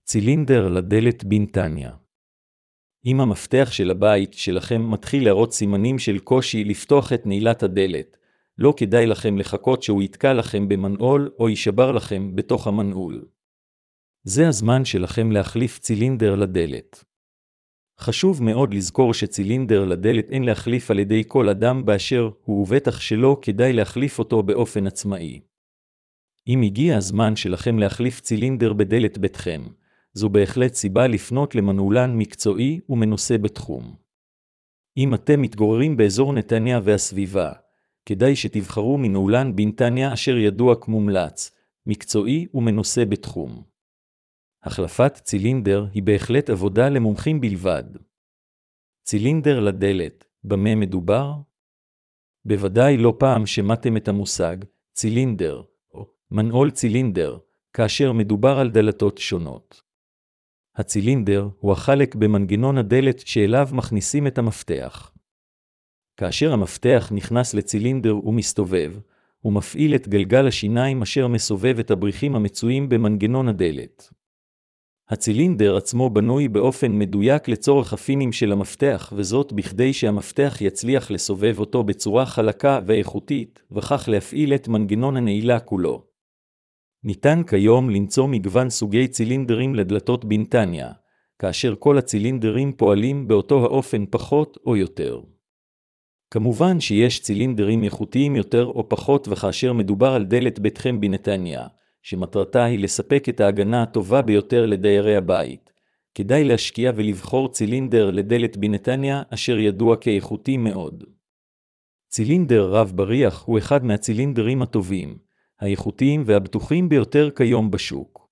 צילינדר לדלת בנתניה. אם המפתח של הבית שלכם מתחיל להראות סימנים של קושי לפתוח את נעילת הדלת, לא כדאי לכם לחכות שהוא יתקע לכם במנעול או יישבר לכם בתוך המנעול. זה הזמן שלכם להחליף צילינדר לדלת. חשוב מאוד לזכור שצילינדר לדלת אין להחליף על ידי כל אדם באשר הוא, ובטח שלא כדאי להחליף אותו באופן עצמאי. אם הגיע הזמן שלכם להחליף צילינדר בדלת ביתכם, זו בהחלט סיבה לפנות למנעולן מקצועי ומנוסה בתחום. אם אתם מתגוררים באזור נתניה והסביבה, כדאי שתבחרו מנעולן בנתניה אשר ידוע כמומלץ, מקצועי ומנוסה בתחום. החלפת צילינדר היא בהחלט עבודה למומחים בלבד. צילינדר לדלת, במה מדובר? בוודאי לא פעם שמעתם את המושג צילינדר או מנעול צילינדר, כאשר מדובר על דלתות שונות. הצילינדר הוא החלק במנגנון הדלת שאליו מכניסים את המפתח. כאשר המפתח נכנס לצילינדר ומסתובב, הוא מפעיל את גלגל השיניים אשר מסובב את הבריחים המצויים במנגנון הדלת. הצילינדר עצמו בנוי באופן מדויק לצורך הפינים של המפתח, וזאת בכדי שהמפתח יצליח לסובב אותו בצורה חלקה ואיכותית, וכך להפעיל את מנגנון הנעילה כולו. ניתן כיום למצוא מגוון סוגי צילינדרים לדלתות בנתניה, כאשר כל הצילינדרים פועלים באותו האופן פחות או יותר. כמובן שיש צילינדרים איכותיים יותר או פחות, וכאשר מדובר על דלת ביתכם בנתניה, שמטרתה היא לספק את ההגנה הטובה ביותר לדיירי הבית, כדאי להשקיע ולבחור צילינדר לדלת בנתניה אשר ידוע כאיכותי מאוד. צילינדר רב בריח הוא אחד מהצילינדרים הטובים, האיכותיים והבטוחים ביותר כיום בשוק.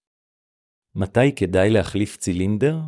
מתי כדאי להחליף צילינדר?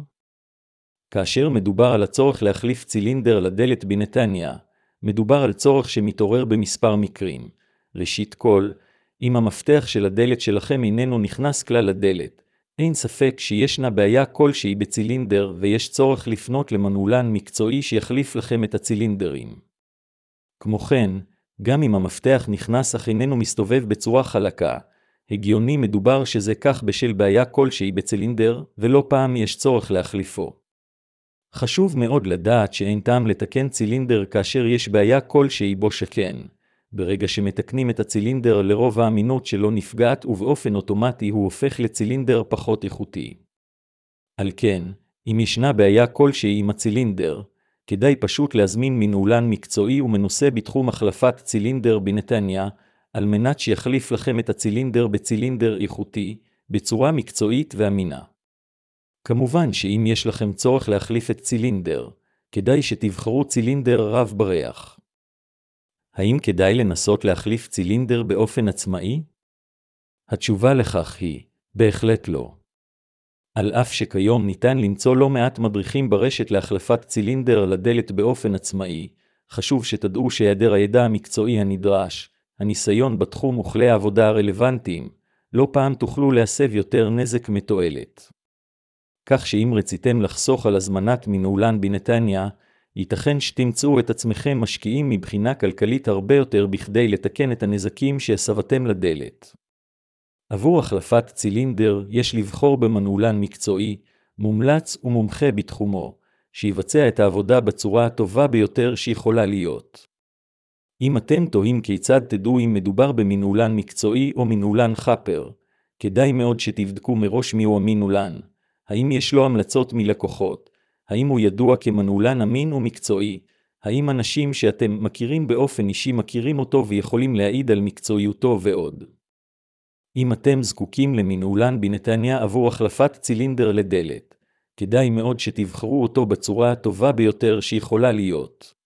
כאשר מדובר על הצורך להחליף צילינדר לדלת בנתניה, מדובר על צורך שמתעורר במספר מקרים. ראשית כל, אם המפתח של הדלת שלכם איננו נכנס כלל לדלת, אין ספק שישנה בעיה כלשהי בצילינדר ויש צורך לפנות למנעולן מקצועי שיחליף לכם את הצילינדרים. כמו כן, גם אם המפתח נכנס אך איננו מסתובב בצורה חלקה, הגיוני מדובר שזה כך בשל בעיה כלשהי בצילינדר, ולא פעם יש צורך להחליפו. חשוב מאוד לדעת שאין טעם לתקן צילינדר כאשר יש בעיה כלשהי בו, שכן ברגע שמתקנים את הצילינדר לרוב האמינות שלו נפגעת, ובאופן אוטומטי הוא הופך לצילינדר פחות איכותי. על כן, אם ישנה בעיה כלשהי עם הצילינדר, כדאי פשוט להזמין מנעולן מקצועי ומנוסה בתחום החלפת צילינדר בנתניה, על מנת שיחליף לכם את הצילינדר בצילינדר איכותי, בצורה מקצועית ואמינה. כמובן שאם יש לכם צורך להחליף את צילינדר, כדאי שתבחרו צילינדר רב בריח. האם כדאי לנסות להחליף צילינדר באופן עצמאי? התשובה לכך היא, בהחלט לא. על אף שכיום ניתן למצוא לא מעט מדריכים ברשת להחלפת צילינדר לדלת באופן עצמאי, חשוב שתדעו שהיעדר הידע המקצועי הנדרש, הניסיון בתחום וכלי העבודה הרלוונטיים, לא פעם תוכלו להסב יותר נזק מתועלת. כך שאם רציתם לחסוך על הזמנת מנעולן בנתניה, ייתכן שתמצאו את עצמכם משקיעים מבחינה כלכלית הרבה יותר בכדי לתקן את הנזקים שהסבתם לדלת. עבור החלפת צילינדר יש לבחור במנעולן מקצועי, מומלץ ומומחה בתחומו, שיבצע את העבודה בצורה הטובה ביותר שיכולה להיות. אם אתם תוהים כיצד תדעו אם מדובר במנעולן מקצועי או מנעולן חפר, כדאי מאוד שתבדקו מראש מיהו המנעולן, האם יש לו המלצות מלקוחות, האם הוא ידוע כמנעולן אמין ומקצועי, האם אנשים שאתם מכירים באופן אישי מכירים אותו ויכולים להעיד על מקצועיותו ועוד. אם אתם זקוקים למנעולן בנתניה עבור החלפת צילינדר לדלת, כדאי מאוד שתבחרו אותו בצורה הטובה ביותר שיכולה להיות.